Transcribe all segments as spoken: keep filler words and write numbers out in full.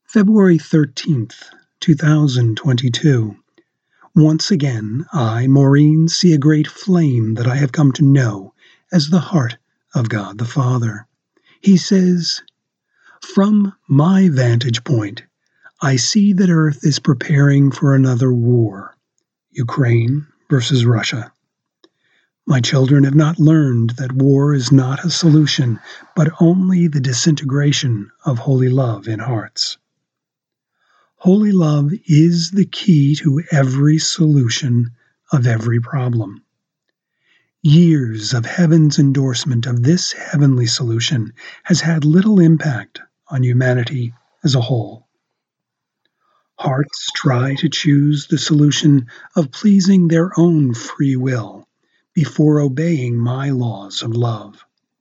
February thirteenth, two thousand twenty-two. Once again, I, Maureen, see a great flame that I have come to know as the heart of God the Father. He says, "From my vantage point, I see that Earth is preparing for another war, Ukraine versus Russia. My children have not learned that war is not a solution, but only the disintegration of holy love in hearts. Holy love is the key to every solution of every problem. Years of heaven's endorsement of this heavenly solution has had little impact on humanity as a whole. Hearts try to choose the solution of pleasing their own free will before obeying my laws of love.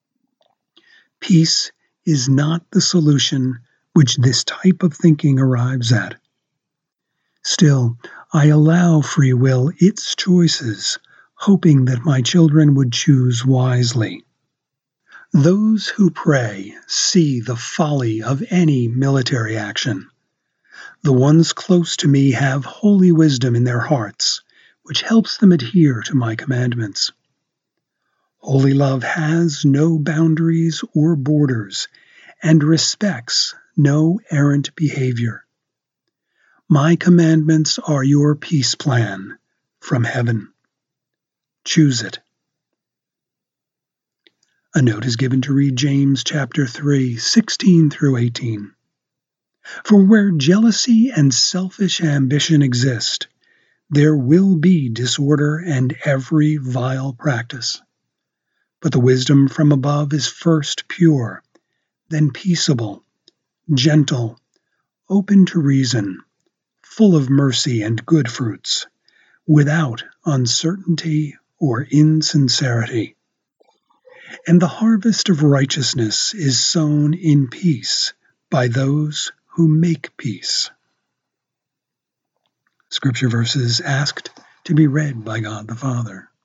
Peace is not the solution which this type of thinking arrives at. Still, I allow free will its choices, hoping that my children would choose wisely. Those who pray see the folly of any military action. The ones close to me have holy wisdom in their hearts, which helps them adhere to my commandments. Holy love has no boundaries or borders, and respects no errant behavior. My commandments are your peace plan from heaven. Choose it." A note is given to read James chapter three, sixteen through eighteen. "For where jealousy and selfish ambition exist, there will be disorder and every vile practice. But the wisdom from above is first pure, then peaceable, gentle, open to reason, full of mercy and good fruits, without uncertainty or insincerity. And the harvest of righteousness is sown in peace by those who make peace." Scripture verses asked to be read by God the Father.